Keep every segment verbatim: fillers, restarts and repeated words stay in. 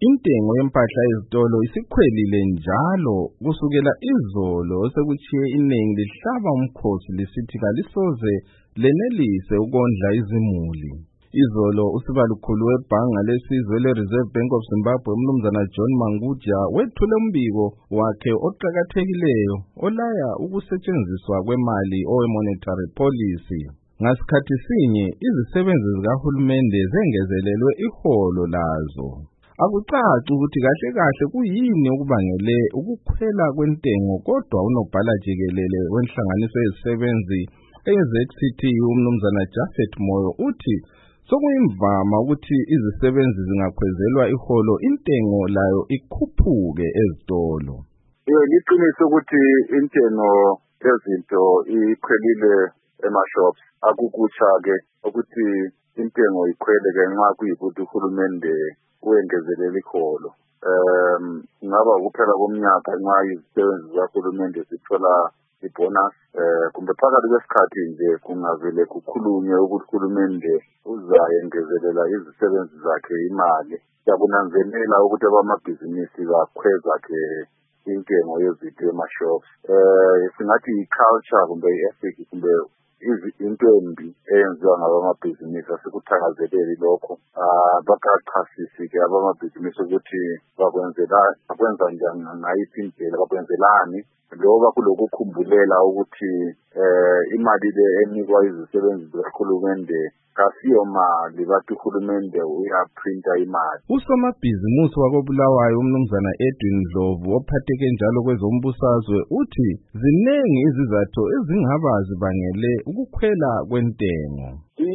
Intengo yempahla ezitolo isikhwelile njalo kusukela izolo sekuthiye iningi lihlaba umkhosi lisithi kalisoze lenelise ukondla izimuli. Izolo usibalukhulu webhanga lesizwe le-Reserve Bank of Zimbabwe umnumzana John Mangudya wethule umbiko wakhe oqakathekileyo olaya ukusetshenziswa kwemali owe-monetary policy. Ngasikhathi sinye izisebenzi zikahulumende zengezelelwe iholo lazo. Akucaci ukuthi kahle kahle kuyini okubangele ukukhwela kwentengo, kodwa unobhala jikelele wenhlanganiso yezisebenzi e-Z C T U umnumzana Japhet Moyo uthi sokuyimvama ukuthi izisebenzi zingakhwezelwa iholo intengo layo ikhuphuke ezitolo. Liqiniso ukuthi intengo yezinto ikhwelile ema-shops. Akukutsha ke ukuthi intengo ikhwele ngenxa kuyikuthi uhulumende uyengezelela iholo. Um ngaba ukuphela komnyaka nxa izisebenzi zikahulumende zithola ibonus, eh kumbe phakathi kwesikhathi nje kungavele kukhulunywe ukuthi uhulumende uzayengezelela izisebenzi zakhe imali. Siyakunanzelela ukuthi abamabhizinisi bakhweza ke intengo yezinto ema-shops. Eh singathi i-culture kumbe i-ethic kumbe into embi eyenziwa ngabamabhizinisi asikuthakazeleli lokho. Ah bakachasisi ke abamabhizinisi ukuthi bakwenzela bakwenza njani ngayiphi indlela bakwenzelani, loba kulokukhumbulela ukuthi eh imali le enikwa izisebenzi zikahulumende kasiyo mali bathi uhulumende uyaprinta imali. Usomabhizinisi wakobulawayo umnumzana Edwin Dlovu ophatheke njalo kwezombusazwe uthi zinengi izizathu ezingaba zibangele ukukhwela kwentengo.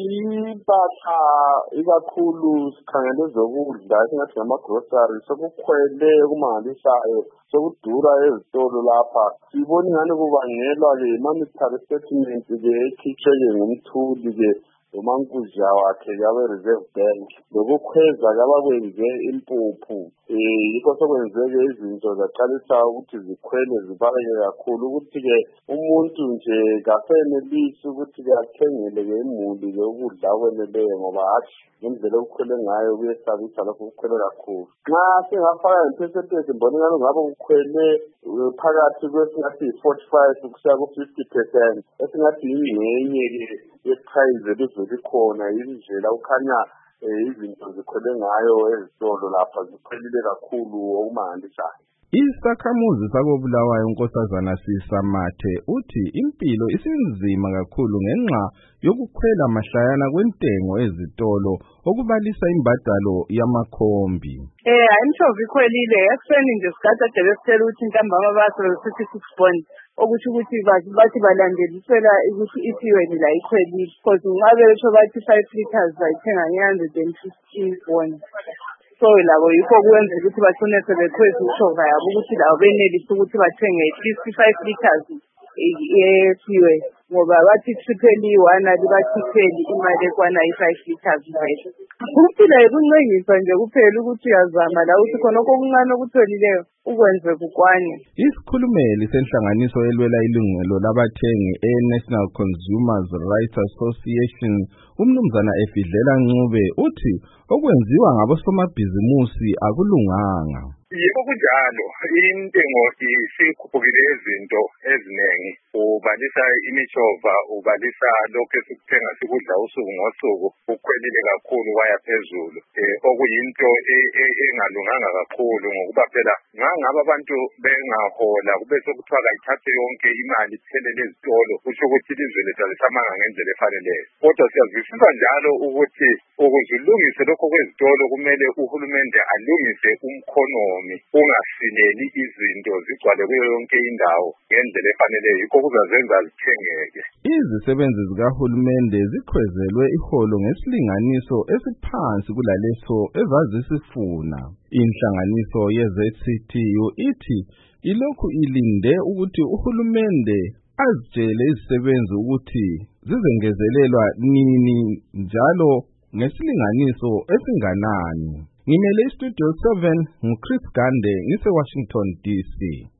Impahla ikakhulu sikhangele zokudla esingathi ngama-grocery sokukhwele kumangalisayo, sokudura ezitolo lapha. Sibona ingane kubangelwa ke monetary statement ke ekhitshwe ngumthuli ke uMangudya wakhe yabe-Reserve Bank, lokukhweza kabakwenze impuphu. Eh yikho sokwenzeke izinto zaqalisa ukuthi zikhwele zibaleke kakhulu, ukuthi-ke umuntu nje kasenelisi ukuthi-ke athengele ke imuli ke ukudla okweneleyo, ngoba hathi ngendlela okukhwele ngayo kuyesabisa lokho kukhwele kakhulu. Nxa singafaka i-percentage mbona ingane ngabe kukhwele phakathi kwesingathi yi-forty-five kusiya ku-fifty percent, esingathi yingxenye ke ye-price elizwe likhona, indlela ukhanya izinto zikhwele ngayo ezitolo lapha zikhwelile kakhulu okumangalisayo. Isakhamuzi sakobulawayo unkosazana Sisamathe uthi impilo isinzima kakhulu ngenxa yokukhwela mahlayana kwentengo ezitolo okubalisa imbadalo yamakhombi. Eh ayimhlovu ikhwelile ekseni nje sigada delesitela ukuthi intambama basebenzisa six bond ukuthi ukuthi bathi balandelisela ukuthi ifuel la ikhwelile, because ngabe besho bathi five liters bayithenga nge one hundred fifty bond. So labo yikho kwenza ukuthi bacine sebekhweza ushova yabo ukuthi labo benelise ukuthi bathenge fifty-five liters ye-fuel, ngoba bathi triple one bathi pheli imali ekwana i-five liters vele. Ukuphila yikuncengisa nje kuphela ukuthi uyazama la ukuthi khonokho okuncane okutholileyo ukwenze kukwane. Isikhulumeli senhlanganiso elwela ilungelo labathengi e-National Consumers Rights Association umnumzana Efidlela Ncube uthi okwenziwa ngabosomabhizimusi akulunganga. Yebo kunjalo, intengo isikhuphukile izinto eziningi, ubalisa imishova, ubalisa lokho esikuthenga sikudla usuku ngosuku ukhwelile kakhulu waya phezulu, eh okuyinto engalunganga kakhulu, ngokuba phela ngangaba abantu bengahola kube sokuthiwa kayithathe yonke imali iphelele ezitolo, kusho ukuthi ilizwe lethu alisamanga ngendlela efaneleyo. Kodwa siyazwisisa njalo ukuthi ukuze ulungise lokho kwezitolo kumele uhulumende alungise umkhono, ungasileli izinto zigcwale kuyo yonke indawo ngendlela efaneleyo, yikho kuzazenza zithengeke. Izisebenzi zikahulumende zikhwezelwe iholo ngesilinganiso esiphansi kulaleso ezazisifuna. Inhlanganiso ye-Z C T U ithi ilokhu ilinde ukuthi uhulumende azitshele izisebenzi ukuthi zizengezelelwa nini njalo ngesilinganiso esinganani. Ngimele iStudio seven, nguChris Gande, ngise Washington D C.